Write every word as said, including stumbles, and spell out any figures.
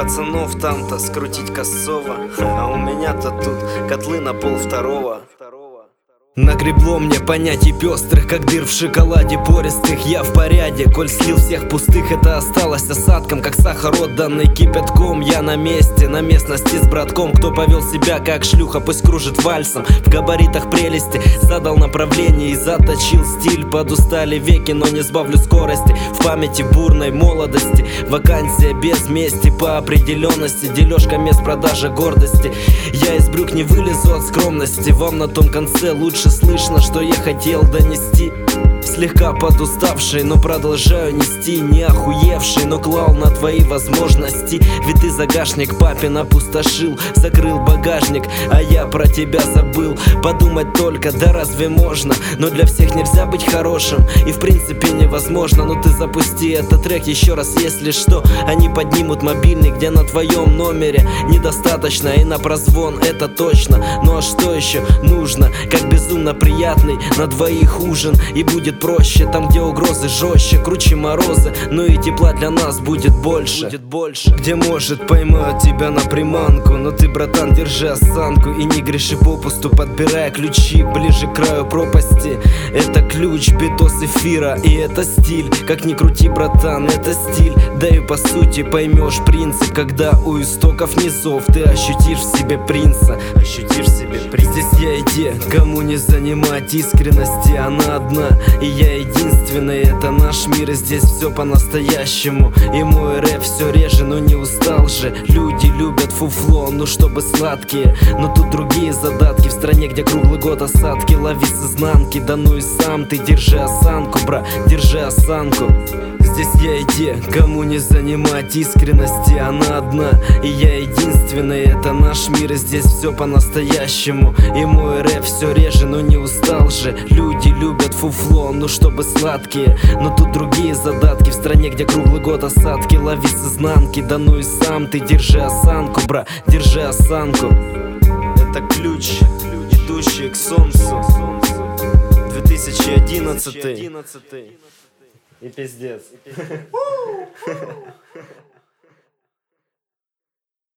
пацанов там-то скрутить косово, а у меня-то тут котлы на пол второго. Нагребло мне понятий пестрых, как дыр в шоколаде пористых. Я в порядке, коль слил всех пустых, это осталось осадком, как сахар отданный кипятком. Я на месте, на местности с братком. Кто повел себя как шлюха, пусть кружит вальсом. В габаритах прелести задал направление и заточил стиль. Подустали веки, но не сбавлю скорости. В памяти бурной молодости вакансия без мести по определенности. Дележка мест продажа гордости. Я из брюк не вылезу от скромности. Вам на том конце лучше слышно, что я хотел донести. Слегка подуставший, но продолжаю нести. Не охуевший, но клал на твои возможности. Ведь ты загашник папин опустошил, закрыл багажник, а я про тебя забыл. Подумать только, да разве можно? Но для всех нельзя быть хорошим, и в принципе невозможно. Но ты запусти этот трек еще раз, если что. Они поднимут мобильник, где на твоем номере недостаточно, и на прозвон это точно. Ну а что еще нужно? Как безумно приятный на двоих ужин. И будет проще, там где угрозы жестче, круче морозы, но и тепла для нас будет больше, будет больше. Где может поймают тебя на приманку, но ты, братан, держи осанку и не греши попусту, подбирая ключи ближе к краю пропасти. Это ключ, битос эфира, и это стиль. Как ни крути, братан, это стиль. Да и по сути поймешь принцип, когда у истоков низов ты ощутишь в себе принца. Ощутишь в себе принца. Здесь я и те, кому не занимать искренности, она одна. И я единственный, это наш мир, и здесь все по-настоящему. И мой рэп все реже, но не устал же. Люди любят фуфло, ну чтобы сладкие. Но тут другие задатки, в стране, где круглый год осадки. Лови с изнанки, да ну и сам ты держи осанку, бра, держи осанку. Здесь я и те, кому не занимать искренности, она одна. И я единственный, это наш мир, и здесь все по-настоящему. И мой рэп все реже, но не устал же. Люди любят фуфло, ну чтобы сладкие. Но тут другие задатки, в стране, где круглый год осадки. Лови с изнанки, да ну и сам ты держи осанку, бра, держи осанку. Это ключ, идущий к солнцу. две тысячи одиннадцатый. И пиздец.